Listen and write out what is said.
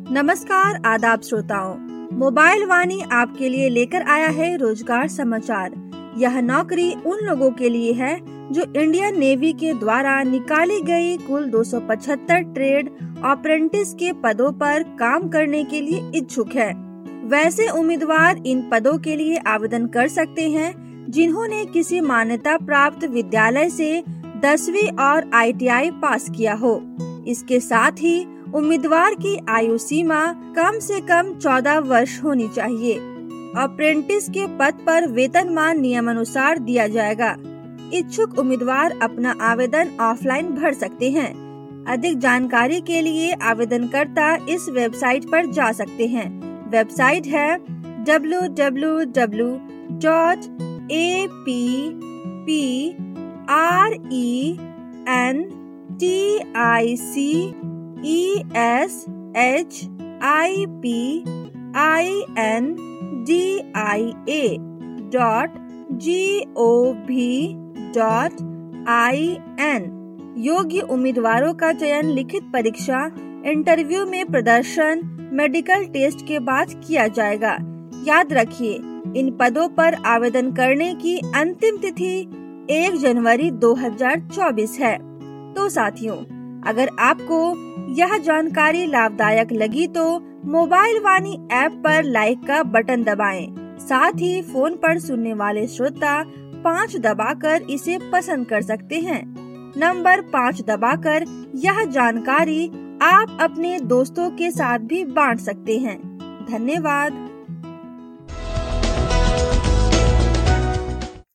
नमस्कार आदाब श्रोताओं, मोबाइल वाणी आपके लिए लेकर आया है रोजगार समाचार। यह नौकरी उन लोगों के लिए है जो इंडियन नेवी के द्वारा निकाली गई कुल 275 ट्रेड अप्रेंटिस के पदों पर काम करने के लिए इच्छुक है। वैसे उम्मीदवार इन पदों के लिए आवेदन कर सकते हैं जिन्होंने किसी मान्यता प्राप्त विद्यालय से 10वीं और ITI पास किया हो। इसके साथ ही उम्मीदवार की आयु सीमा कम से कम 14 वर्ष होनी चाहिए। अप्रेंटिस के पद पर वेतनमान नियमानुसार दिया जाएगा। इच्छुक उम्मीदवार अपना आवेदन ऑफलाइन भर सकते हैं। अधिक जानकारी के लिए आवेदनकर्ता इस वेबसाइट पर जा सकते हैं। वेबसाइट है www.aprenticeshipindia.gov.in। योग्य उम्मीदवारों का चयन लिखित परीक्षा, इंटरव्यू में प्रदर्शन, मेडिकल टेस्ट के बाद किया जाएगा। याद रखिए, इन पदों पर आवेदन करने की अंतिम तिथि 1 जनवरी 2024 है। तो साथियों, अगर आपको यह जानकारी लाभदायक लगी तो मोबाइल वाणी ऐप पर लाइक का बटन दबाएं। साथ ही फोन पर सुनने वाले श्रोता 5 दबाकर इसे पसंद कर सकते हैं। नंबर 5 दबाकर यह जानकारी आप अपने दोस्तों के साथ भी बांट सकते हैं। धन्यवाद।